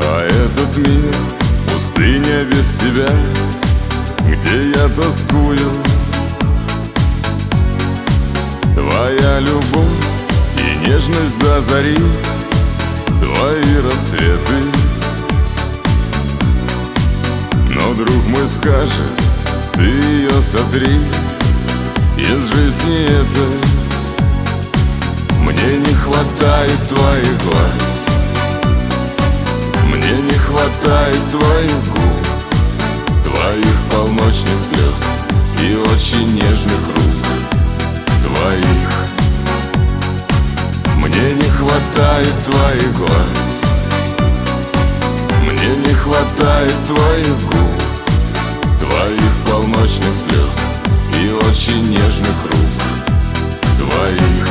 А этот мир — пустыня без тебя, где я тоскую. Твоя любовь и нежность до зари, твои рассветы. Но друг мой скажет: ты ее сотри из жизни этой. Мне не хватает твоих глаз, мне не хватает твоих губ, твоих полночных слез и очень нежных рук твоих. Мне не хватает твоих глаз, мне не хватает твоих губ, твоих полночных слез и очень нежных рук твоих.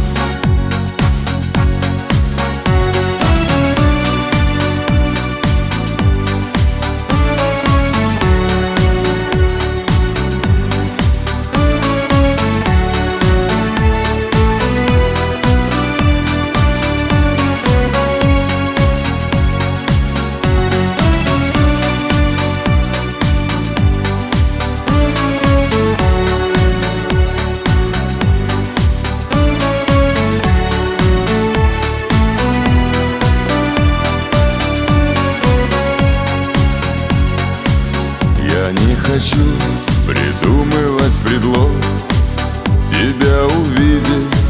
Я не хочу придумывать предлог тебя увидеть.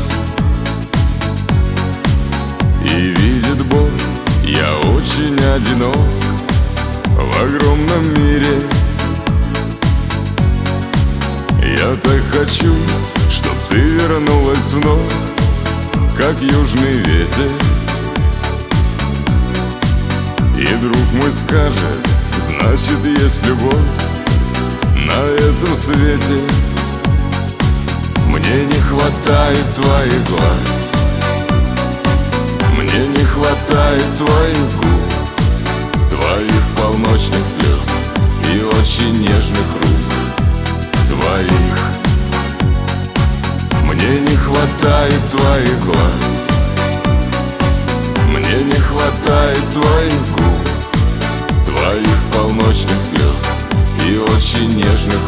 И видит Бог, я очень одинок в огромном мире. Я так хочу, чтоб ты вернулась вновь, как южный ветер. И друг мой скажет: значит, есть любовь на этом свете. Мне не хватает твоих глаз, мне не хватает твоих губ, твоих полночных слез и очень нежных рук твоих. Мне не хватает твоих глаз, мне не хватает твоих губ, твоих полночных слез и очень нежных